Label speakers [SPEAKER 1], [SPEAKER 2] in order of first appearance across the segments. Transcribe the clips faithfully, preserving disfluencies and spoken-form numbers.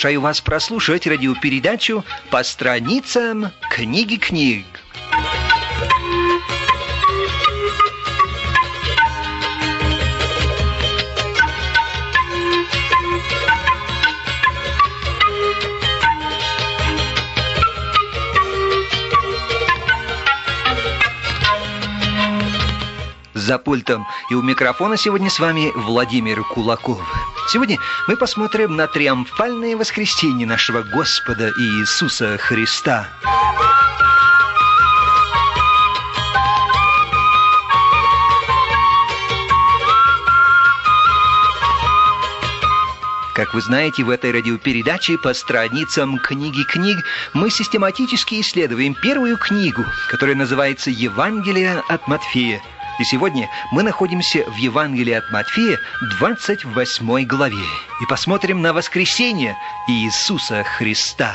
[SPEAKER 1] Приглашаю вас прослушать радиопередачу «По страницам книги книг». За пультом и у микрофона сегодня с вами Владимир Кулаков. Сегодня мы посмотрим на триумфальное воскресение нашего Господа Иисуса Христа. Как вы знаете, в этой радиопередаче «По страницам книги книг» мы систематически исследуем первую книгу, которая называется «Евангелие от Матфея». И сегодня мы находимся в Евангелии от Матфея, двадцать восьмой главе, и посмотрим на воскресение Иисуса Христа.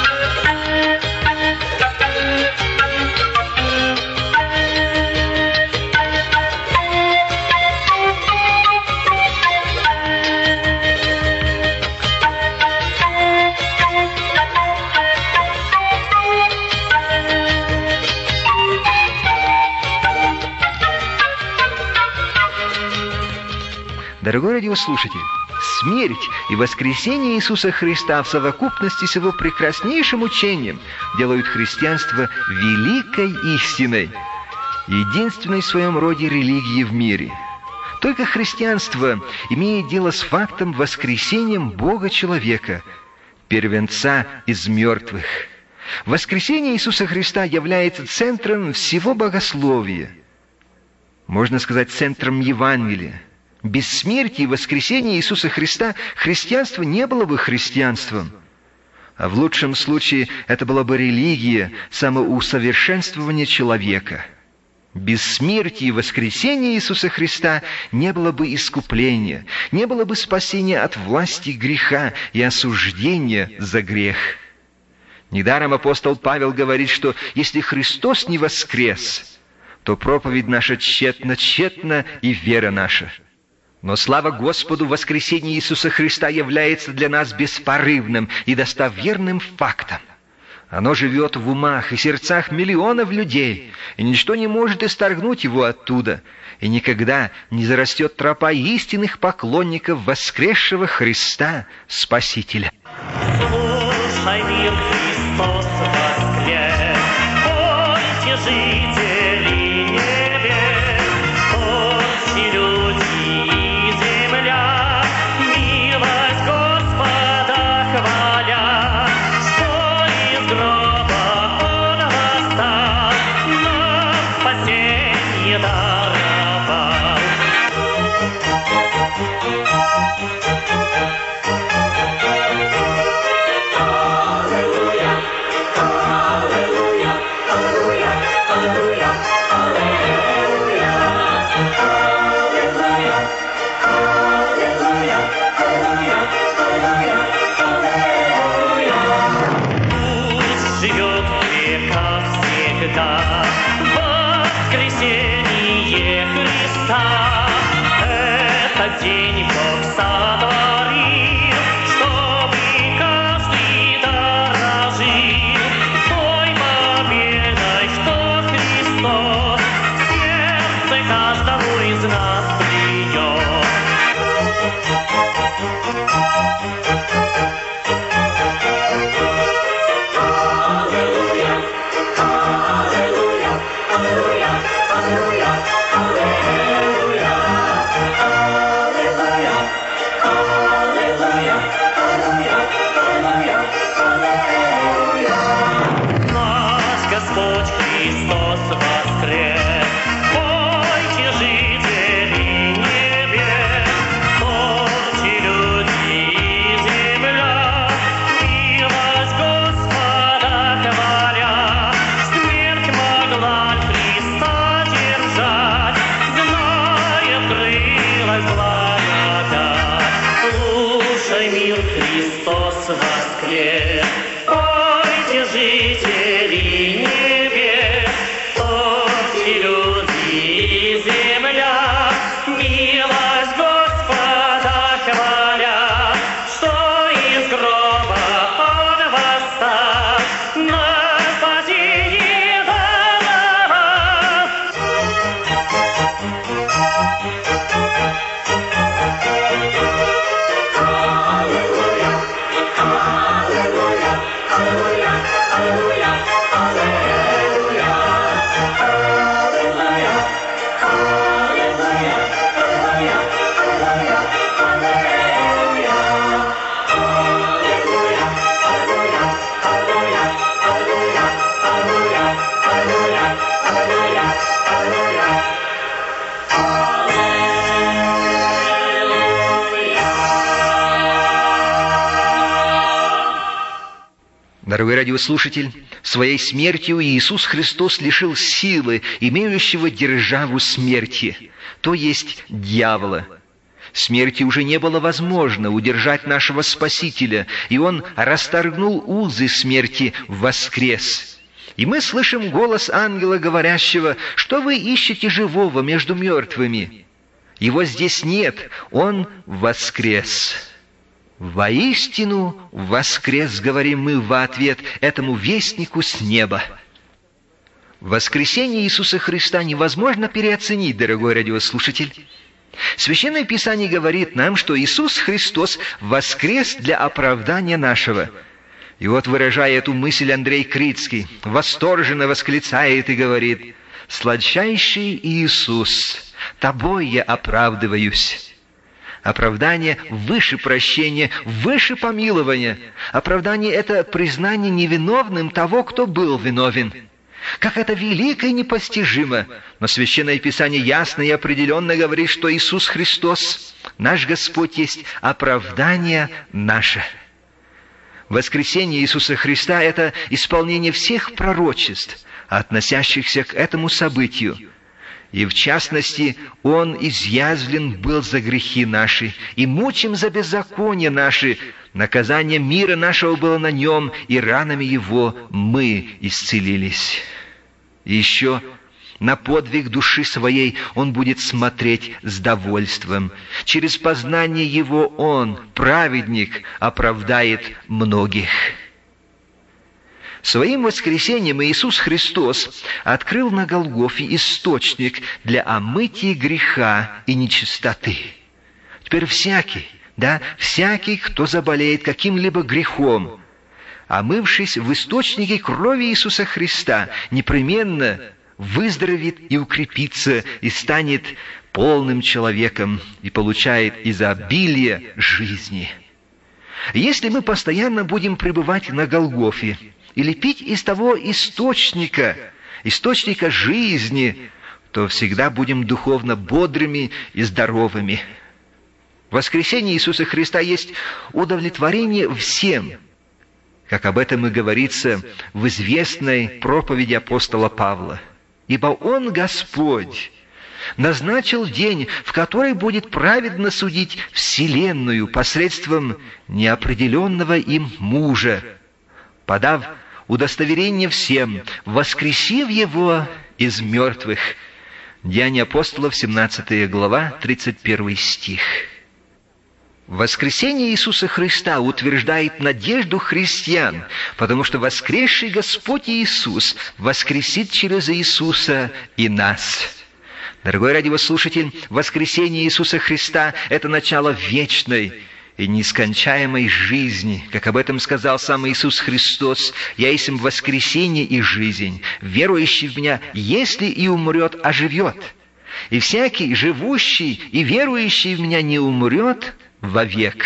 [SPEAKER 1] Дорогой радиослушатель, смерть и воскресение Иисуса Христа в совокупности с его прекраснейшим учением делают христианство великой истиной, единственной в своем роде религией в мире. Только христианство имеет дело с фактом воскресением Бога-человека, первенца из мертвых. Воскресение Иисуса Христа является центром всего богословия, можно сказать, центром Евангелия. Без смерти и воскресения Иисуса Христа христианство не было бы христианством. А в лучшем случае это была бы религия самоусовершенствования человека. Без смерти и воскресения Иисуса Христа не было бы искупления, не было бы спасения от власти греха и осуждения за грех. Недаром апостол Павел говорит, что если Христос не воскрес, то проповедь наша тщетна, тщетна и вера наша. Но слава Господу, воскресение Иисуса Христа является для нас беспорывным и достоверным фактом. Оно живет в умах и сердцах миллионов людей, и ничто не может исторгнуть его оттуда, и никогда не зарастет тропа истинных поклонников воскресшего Христа Спасителя.
[SPEAKER 2] Слушай, мир, Христос воскрес, пойте, жители небес, пойте, люди и земля, милость Господа хваля, что из гроба Он восстал, нам спасенье даровал. Воскресение Христа, этот день Бог сотворил, чтобы каждый дорожил той победой, что Христос в сердце каждому из нас принес. Наш Господь Христос воскрес, пойте, жители небес, пойте, люди и земля, милость Господа хваля, смерть могла Христа держать, зная, крылась благодать. Слушай, мир, Христос воскрес, пойте, жители небес.
[SPEAKER 1] Дорогой радиослушатель, своей смертью Иисус Христос лишил силы, имеющего державу смерти, то есть дьявола. Смерти уже не было возможно удержать нашего Спасителя, и Он расторгнул узы смерти, воскрес. И мы слышим голос ангела, говорящего: «Что вы ищете живого между мертвыми? Его здесь нет, Он воскрес». «Воистину воскрес», говорим мы в ответ этому вестнику с неба. Воскресение Иисуса Христа невозможно переоценить, дорогой радиослушатель. Священное Писание говорит нам, что Иисус Христос воскрес для оправдания нашего. И вот, выражая эту мысль, Андрей Крицкий восторженно восклицает и говорит: «Сладчайший Иисус, Тобой я оправдываюсь». Оправдание выше прощения, выше помилования. Оправдание — это признание невиновным того, кто был виновен. Как это велико и непостижимо! Но Священное Писание ясно и определенно говорит, что Иисус Христос, наш Господь, есть оправдание наше. Воскресение Иисуса Христа — это исполнение всех пророчеств, относящихся к этому событию. И в частности, Он изъязвлен был за грехи наши, и мучим за беззаконие наши. Наказание мира нашего было на Нем, и ранами Его мы исцелились. И еще на подвиг души своей Он будет смотреть с довольством. Через познание Его Он, праведник, оправдает многих. Своим воскресением Иисус Христос открыл на Голгофе источник для омытия греха и нечистоты. Теперь всякий, да, всякий, кто заболеет каким-либо грехом, омывшись в источнике крови Иисуса Христа, непременно выздоровеет и укрепится, и станет полным человеком, и получает изобилие жизни. Если мы постоянно будем пребывать на Голгофе, или пить из того источника, источника жизни, то всегда будем духовно бодрыми и здоровыми. Воскресение Иисуса Христа есть удовлетворение всем, как об этом и говорится в известной проповеди апостола Павла. «Ибо Он, Господь, назначил день, в который будет праведно судить вселенную посредством неопределенного им мужа, подав удостоверение всем, воскресив Его из мертвых». Деяния апостолов, семнадцатая глава, тридцать первый стих. Воскресение Иисуса Христа утверждает надежду христиан, потому что воскресший Господь Иисус воскресит через Иисуса и нас. Дорогой радиослушатель, воскресение Иисуса Христа — это начало вечной и нескончаемой жизни. Как об этом сказал сам Иисус Христос: «Я есть воскресение и жизнь. Верующий в Меня, если и умрет, оживет. И всякий, живущий и верующий в Меня, не умрет вовек».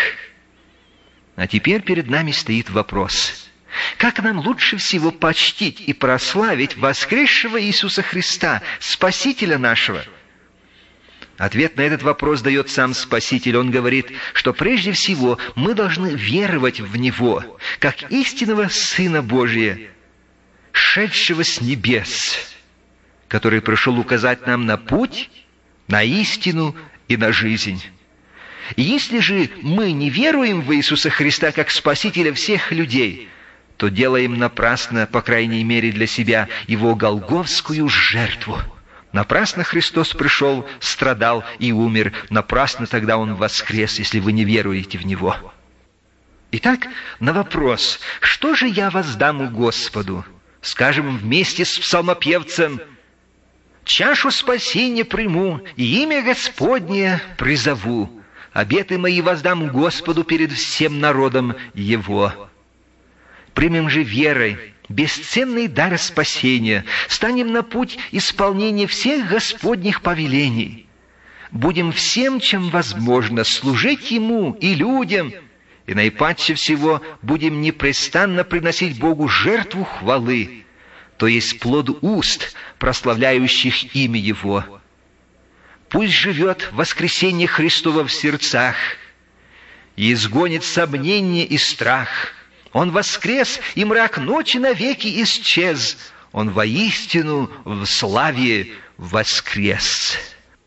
[SPEAKER 1] А теперь перед нами стоит вопрос: как нам лучше всего почтить и прославить воскресшего Иисуса Христа, Спасителя нашего? Ответ на этот вопрос дает сам Спаситель. Он говорит, что прежде всего мы должны веровать в Него, как истинного Сына Божия, шедшего с небес, который пришел указать нам на путь, на истину и на жизнь. И если же мы не веруем в Иисуса Христа как Спасителя всех людей, то делаем напрасно, по крайней мере для себя, Его голгофскую жертву. Напрасно Христос пришел, страдал и умер. Напрасно тогда Он воскрес, если вы не веруете в Него. Итак, на вопрос: что же я воздам Господу? Скажем вместе с псалмопевцем: «Чашу спасения приму, и имя Господне призову. Обеты мои воздам Господу перед всем народом Его». Примем же верой бесценный дар спасения, станем на путь исполнения всех Господних повелений. Будем всем, чем возможно, служить Ему и людям, и наипаче всего будем непрестанно приносить Богу жертву хвалы, то есть плод уст, прославляющих имя Его. Пусть живет воскресение Христово в сердцах и изгонит сомнение и страх. Он воскрес, и мрак ночи навеки исчез. Он воистину в славе воскрес.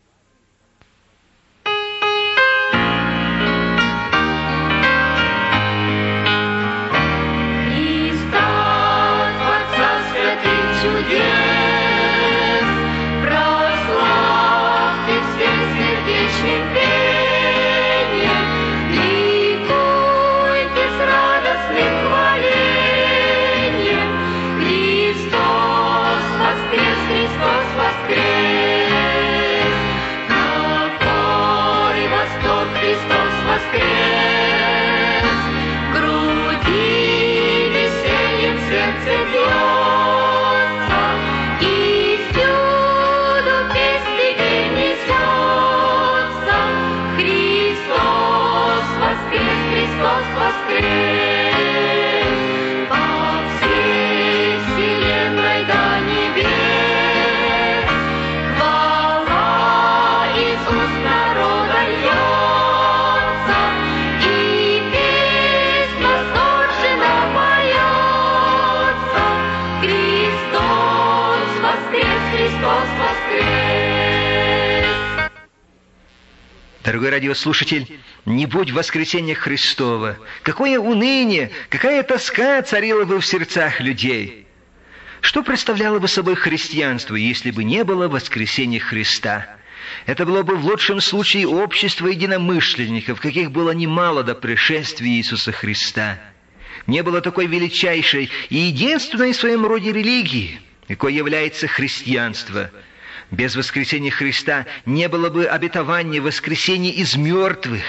[SPEAKER 1] Дорогой радиослушатель, не будь воскресения Христова, какое уныние, какая тоска царила бы в сердцах людей! Что представляло бы собой христианство, если бы не было воскресения Христа? Это было бы в лучшем случае общество единомышленников, каких было немало до пришествия Иисуса Христа. Не было такой величайшей и единственной в своем роде религии, какой является христианство. Без воскресения Христа не было бы обетования воскресения из мертвых.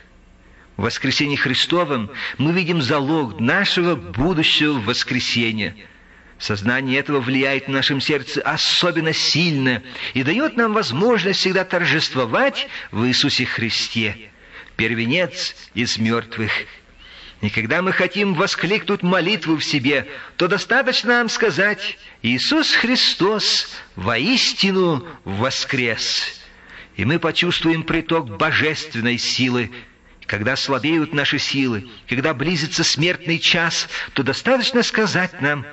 [SPEAKER 1] В воскресении Христовом мы видим залог нашего будущего воскресения. Сознание этого влияет в нашем сердце особенно сильно и дает нам возможность всегда торжествовать в Иисусе Христе, первенец из мертвых. И когда мы хотим воскликнуть молитву в себе, то достаточно нам сказать: «Иисус Христос воистину воскрес!» И мы почувствуем приток божественной силы. Когда слабеют наши силы, когда близится смертный час, то достаточно сказать нам: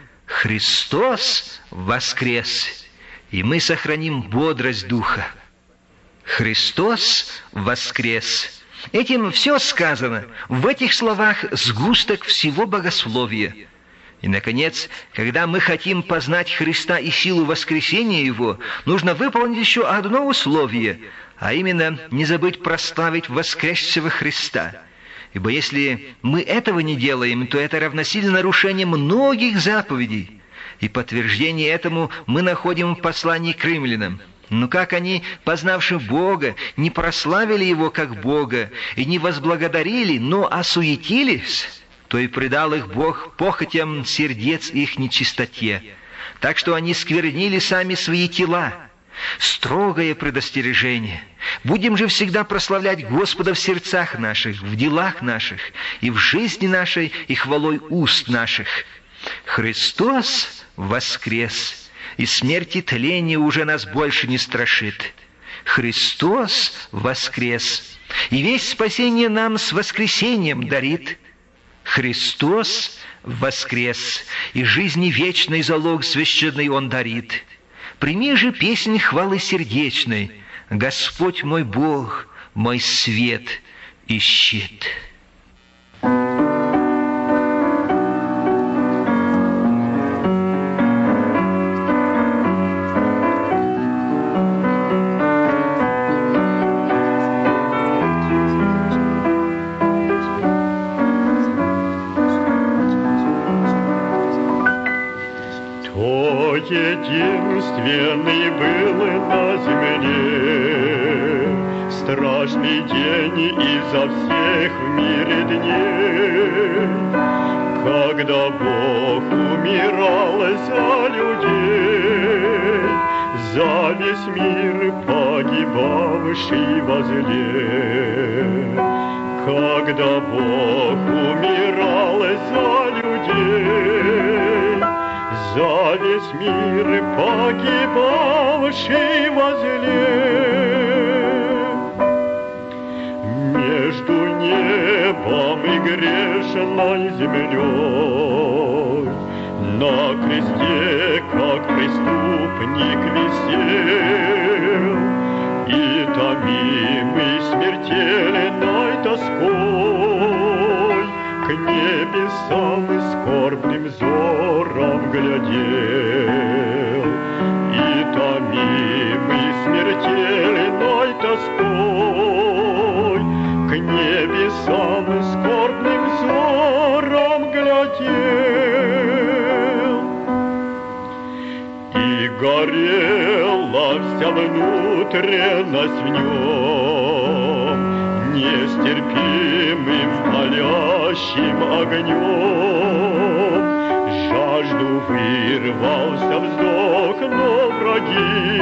[SPEAKER 1] «Христос воскрес!» И мы сохраним бодрость духа. Христос воскрес! Этим все сказано. В этих словах сгусток всего богословия. И, наконец, когда мы хотим познать Христа и силу воскресения Его, нужно выполнить еще одно условие, а именно не забыть прославить воскресшего Христа. Ибо если мы этого не делаем, то это равносильно нарушению многих заповедей. И подтверждение этому мы находим в послании к римлянам. Но как они, познавши Бога, не прославили Его как Бога и не возблагодарили, но осуетились, то и предал их Бог похотям сердец их нечистоте, так что они сквернили сами свои тела. Строгое предостережение. Будем же всегда прославлять Господа в сердцах наших, в делах наших, и в жизни нашей, и хвалой уст наших. Христос воскрес! И смерть и тление уже нас больше не страшит. Христос воскрес, и весь спасение нам с воскресением дарит. Христос воскрес, и жизни вечный залог священный Он дарит. Прими же песнь хвалы сердечной: «Господь мой Бог, мой свет и щит».
[SPEAKER 3] Единственный был на земле страшный день изо всех в мире дней, когда Бог умирал за людей, за весь мир погибавший во зле. Когда Бог умирал за людей, за весь мир погибавший во зле. Между небом самой грешной землей. На кресте, как преступник, висел, и томимый смертельной тоской к небесам и скорбным взором глядел. И томимый смертельной тоской к небесам и скорбным взором глядел. И горела вся внутренность в нем нестерпимым палящим огнем. Жажду вырвался вздох, но враги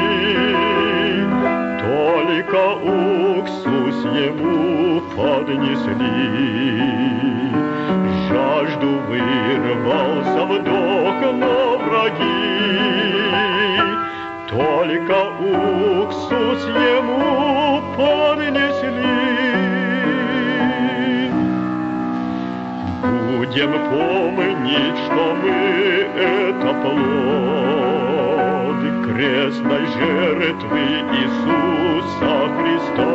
[SPEAKER 3] только уксус ему поднесли. Жажду вырвался вдох, но враги только уксус ему поднесли. Будем помнить, что мы — это плод крестной жертвы Иисуса Христа,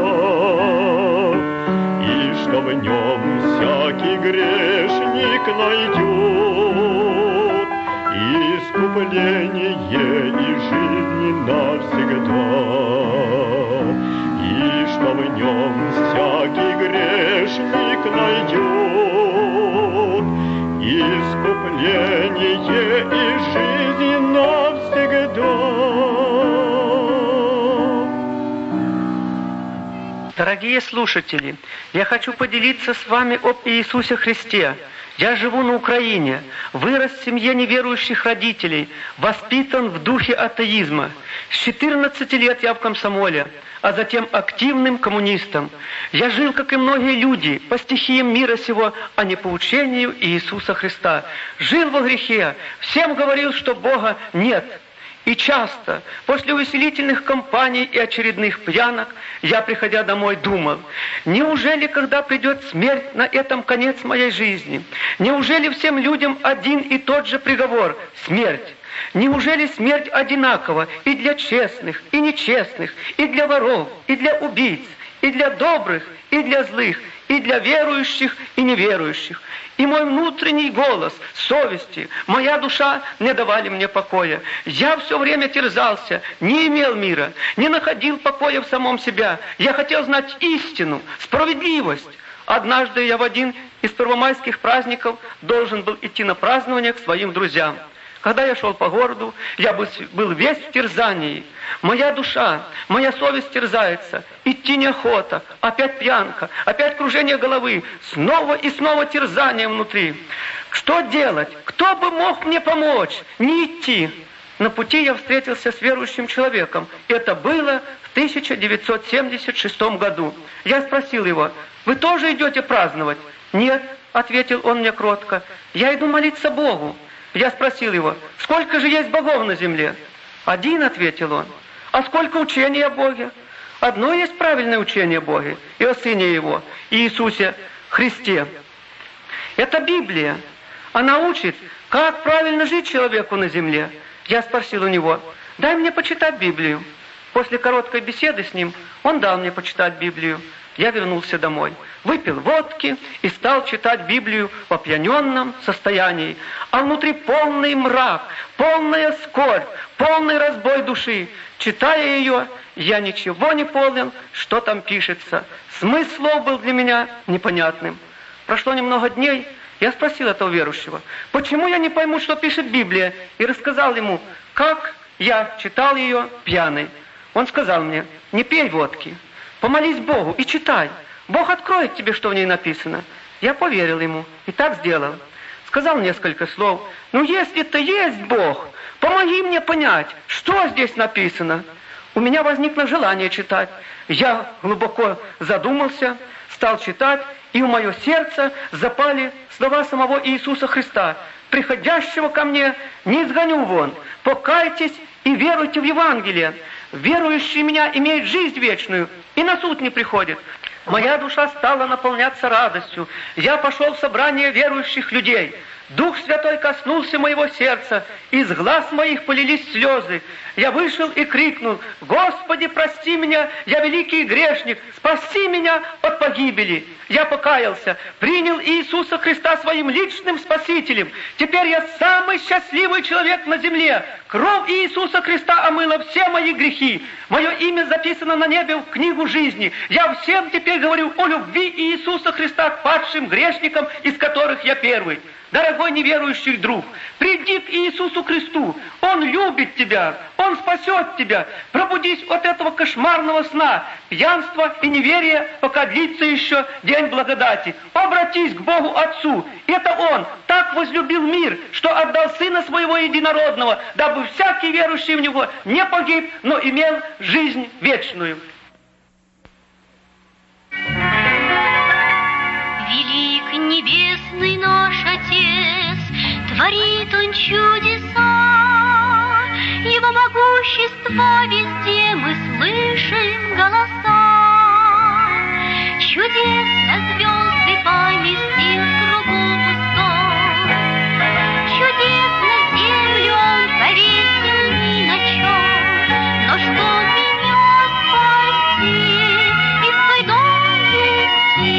[SPEAKER 3] и что в нем всякий грешник найдет искупление и жизнь навсегда. И что в нем всякий грешник найдет искупление и жизнь навсегда.
[SPEAKER 4] Дорогие слушатели, я хочу поделиться с вами об Иисусе Христе. Я живу на Украине, вырос в семье неверующих родителей, воспитан в духе атеизма. С четырнадцати лет я в комсомоле, а затем активным коммунистом. Я жил, как и многие люди, по стихиям мира сего, а не по учению Иисуса Христа. Жил во грехе, всем говорил, что Бога нет. И часто, после увеселительных компаний и очередных пьянок, я, приходя домой, думал: неужели, когда придет смерть, на этом конец моей жизни? Неужели всем людям один и тот же приговор – смерть? Неужели смерть одинакова и для честных, и нечестных, и для воров, и для убийц, и для добрых, и для злых, и для верующих, и неверующих? И мой внутренний голос, совести, моя душа не давали мне покоя. Я все время терзался, не имел мира, не находил покоя в самом себе. Я хотел знать истину, справедливость. Однажды я в один из первомайских праздников должен был идти на празднование к своим друзьям. Когда я шел по городу, я был весь в терзании. Моя душа, моя совесть терзается. Идти неохота, опять пьянка, опять кружение головы, снова и снова терзание внутри. Что делать? Кто бы мог мне помочь? Не идти. На пути я встретился с верующим человеком. Это было в тысяча девятьсот семьдесят шестом году. Я спросил его: «Вы тоже идете праздновать?» «Нет», — ответил он мне кротко, — «я иду молиться Богу». Я спросил его: «Сколько же есть богов на земле?» «Один», — ответил он. «А сколько учений о Боге?» «Одно есть правильное учение о Боге и о Сыне Его, Иисусе Христе. Это Библия. Она учит, как правильно жить человеку на земле». Я спросил у него: «Дай мне почитать Библию». После короткой беседы с ним он дал мне почитать Библию. Я вернулся домой, выпил водки и стал читать Библию в опьяненном состоянии. А внутри полный мрак, полная скорбь, полный разбой души. Читая ее, я ничего не понял, что там пишется. Смысл слов был для меня непонятным. Прошло немного дней, я спросил этого верующего: «Почему я не пойму, что пишет Библия?» И рассказал ему, как я читал ее пьяный. Он сказал мне: «Не пей водки. Помолись Богу и читай. Бог откроет тебе, что в ней написано». Я поверил ему и так сделал. Сказал несколько слов: «Ну, если ты есть Бог, помоги мне понять, что здесь написано». У меня возникло желание читать. Я глубоко задумался, стал читать, и в мое сердце запали слова самого Иисуса Христа: «Приходящего ко мне не изгоню вон. Покайтесь и веруйте в Евангелие. Верующий в меня имеет жизнь вечную и на суд не приходит». Моя душа стала наполняться радостью. Я пошел в собрание верующих людей. Дух Святой коснулся моего сердца, из глаз моих полились слезы. Я вышел и крикнул: «Господи, прости меня, я великий грешник, спаси меня от погибели!» Я покаялся, принял Иисуса Христа своим личным спасителем. Теперь я самый счастливый человек на земле. Кровь Иисуса Христа омыла все мои грехи. Мое имя записано на небе в книгу жизни. Я всем теперь говорю о любви Иисуса Христа к падшим грешникам, из которых я первый. Дорогой неверующий друг, приди к Иисусу Христу. Он любит тебя, Он спасет тебя. Пробудись от этого кошмарного сна, пьянства и неверия, пока длится еще день благодати. Обратись к Богу Отцу. Это Он так возлюбил мир, что отдал Сына Своего Единородного, дабы всякий верующий в Него не погиб, но имел жизнь вечную.
[SPEAKER 5] Велик небесный наш Отец, творит Он чудеса, Его могущество везде мы слышим голоса. Чудесно звезды поместил в кругу пустом, чудесно землю Он повесил ни на чем, но что меня спасти и в свой дом вести?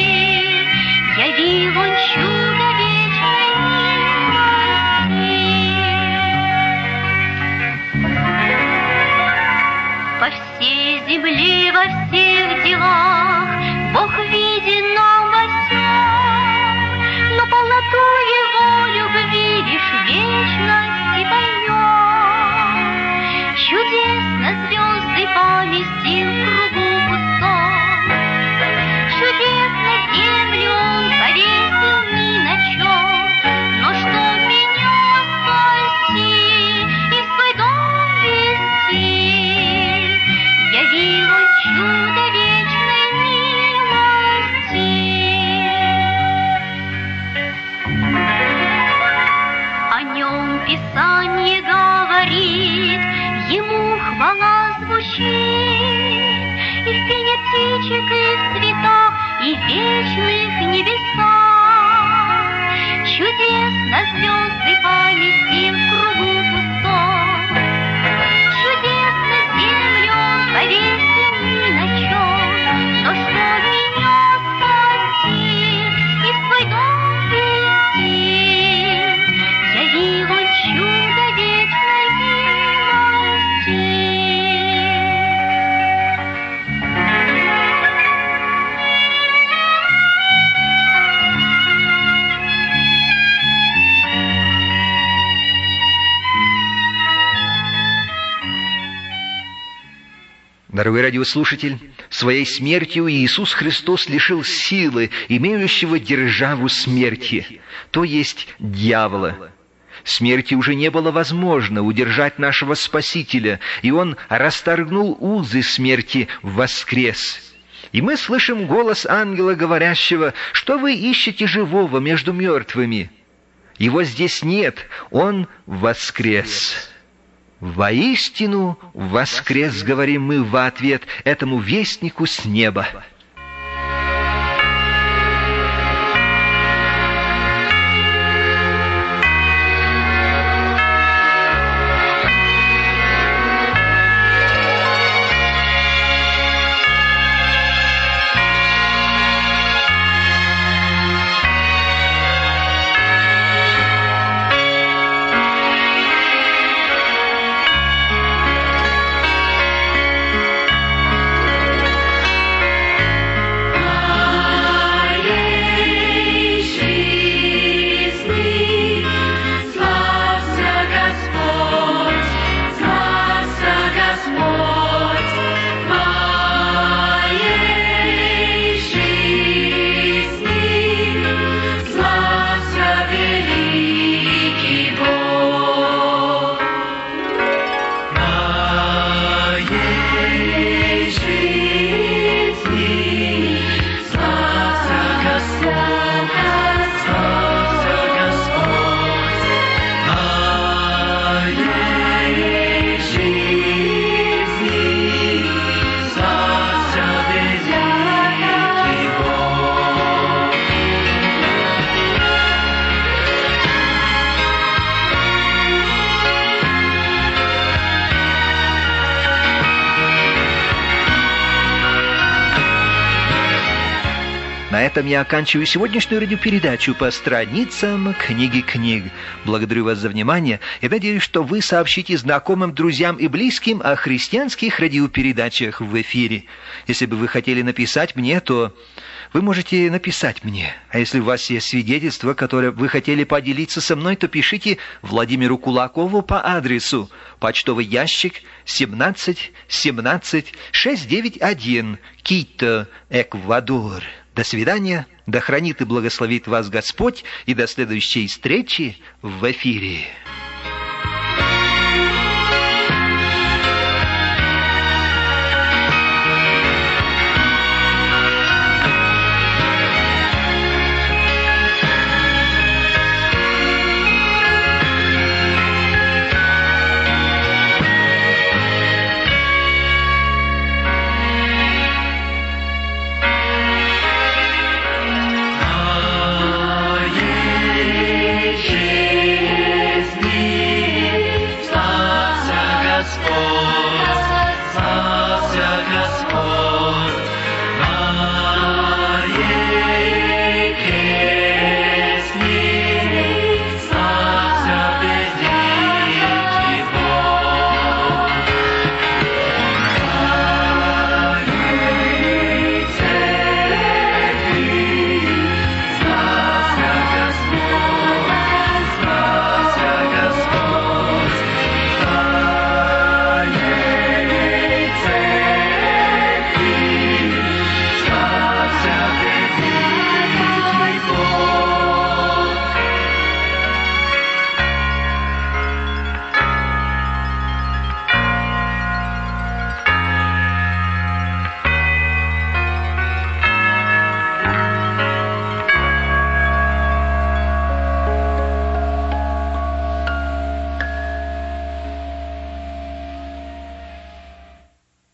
[SPEAKER 5] Явил Он чудо вечной милости. По всей земле, во всех делах Бог виден нам во всем, но полноту Его любви лишь в вечности поймем. Чудесно звезды поместил в кругу пустом, чудесно землю Он повесил ни на чем, но что меня спасти и в свой дом вести? Явил Он чудо вечной милости. О Нем Писание говорит, Ему хвала звучит, и в пении птичек, и в цветах, и в вечных небесах. Чудесно звезды поместил в кругу пустом, чудесно землю Он повесил ни на чем, но что меня спасти и в свой дом вести? Явил Он чудо вечной милости.
[SPEAKER 1] Дорогой радиослушатель, своей смертью Иисус Христос лишил силы, имеющего державу смерти, то есть дьявола. Смерти уже не было возможно удержать нашего Спасителя, и Он расторгнул узы смерти, воскрес. И мы слышим голос ангела, говорящего: «Что вы ищете живого между мертвыми? Его здесь нет, Он воскрес». «Воистину воскрес», — говорим мы в ответ этому вестнику с неба. На этом я оканчиваю сегодняшнюю радиопередачу по страницам книги книг. Благодарю вас за внимание и надеюсь, что вы сообщите знакомым, друзьям и близким о христианских радиопередачах в эфире. Если бы вы хотели написать мне, то вы можете написать мне. А если у вас есть свидетельство, которое вы хотели поделиться со мной, то пишите Владимиру Кулакову по адресу почтовый ящик семнадцать семнадцать шестьсот девяносто один, Кито, Эквадор. До свидания, да хранит и благословит вас Господь, и до следующей встречи в эфире.
[SPEAKER 2] Господь.